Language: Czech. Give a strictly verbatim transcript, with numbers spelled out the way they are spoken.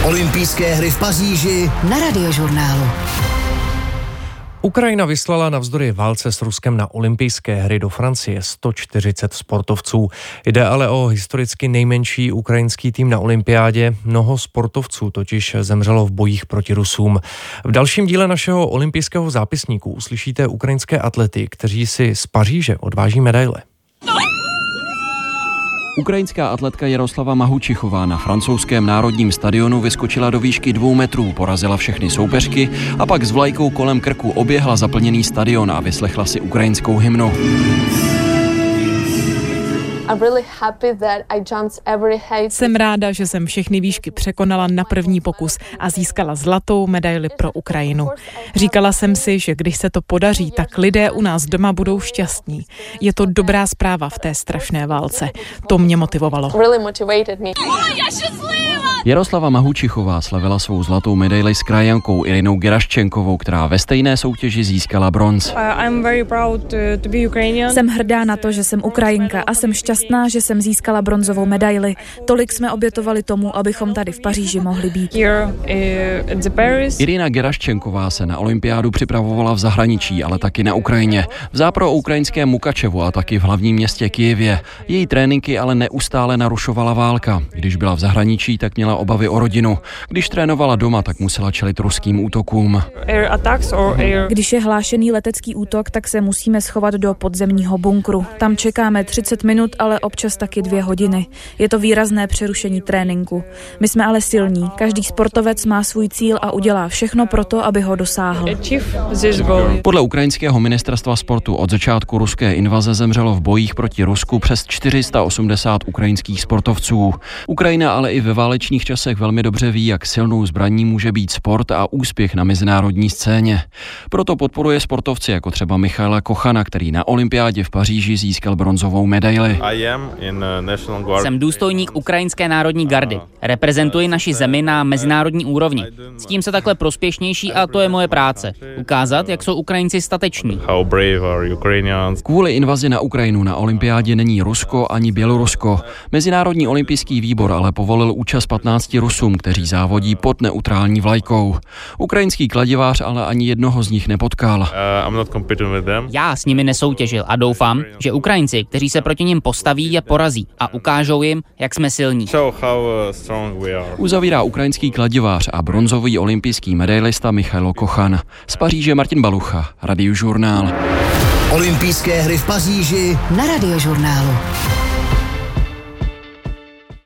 Olympijské hry v Paříži na Radiožurnálu. Ukrajina vyslala navzdory válce s Ruskem na olympijské hry do Francie sto čtyřicet sportovců. Jde ale o historicky nejmenší ukrajinský tým na olympiádě. Mnoho sportovců totiž zemřelo v bojích proti Rusům. V dalším díle našeho olympijského zápisníku uslyšíte ukrajinské atlety, kteří si z Paříže odváží medaile. Ukrajinská atletka Jaroslava Mahučichová na francouzském národním stadionu vyskočila do výšky dvou metrů, porazila všechny soupeřky a pak s vlajkou kolem krku oběhla zaplněný stadion a vyslechla si ukrajinskou hymnu. Jsem ráda, že jsem všechny výšky překonala na první pokus a získala zlatou medaili pro Ukrajinu. Říkala jsem si, že když se to podaří, tak lidé u nás doma budou šťastní. Je to dobrá zpráva v té strašné válce. To mě motivovalo. Jaroslava Mahučichová slavila svou zlatou medaili s krajankou Irinou Geraščenkovou, která ve stejné soutěži získala bronz. Jsem hrdá na to, že jsem Ukrajinka a jsem šťastná, že jsem získala bronzovou medaili. Tolik jsme obětovali tomu, abychom tady v Paříži mohli být. Irina Geraščenková se na olympiádu připravovala v zahraničí, ale taky na Ukrajině. V západoukrajinském Mukačevu a taky v hlavním městě Kyjevě. Její tréninky ale neustále narušovala válka. Když byla v zahraničí, tak měla obavy o rodinu. Když trénovala doma, tak musela čelit ruským útokům. Když je hlášený letecký útok, tak se musíme schovat do podzemního bunkru. Tam čekáme třicet minut, ale občas taky dvě hodiny. Je to výrazné přerušení tréninku. My jsme ale silní. Každý sportovec má svůj cíl a udělá všechno pro to, aby ho dosáhl. Podle ukrajinského ministerstva sportu od začátku ruské invaze zemřelo v bojích proti Rusku přes čtyři sta osmdesát ukrajinských sportovců. Ukrajina ale i ve válečných časech velmi dobře ví, jak silnou zbraní může být sport a úspěch na mezinárodní scéně. Proto podporuje sportovce jako třeba Michaila Kochana, který na olympiádě v Paříži získal bronzovou medaili. Jsem důstojník ukrajinské národní gardy. Reprezentuji naši zemi na mezinárodní úrovni. S tím se takhle prospěšnější a to je moje práce. Ukázat, jak jsou Ukrajinci stateční. Kvůli invazi na Ukrajinu na olympiádě není Rusko ani Bělorusko. Mezinárodní olympijský výbor ale povolil účast patnácti Rusům, kteří závodí pod neutrální vlajkou. Ukrajinský kladivář ale ani jednoho z nich nepotkal. Já s nimi nesoutěžil a doufám, že Ukrajinci, kteří se proti nim postaví, je porazí a ukážou jim, jak jsme silní. Uzavírá ukrajinský kladivář a bronzový olympijský medailista Michailo Kochan. Z Paříže Martin Balucha, Radiožurnál. Olympijské hry v Paříži na Radiožurnálu.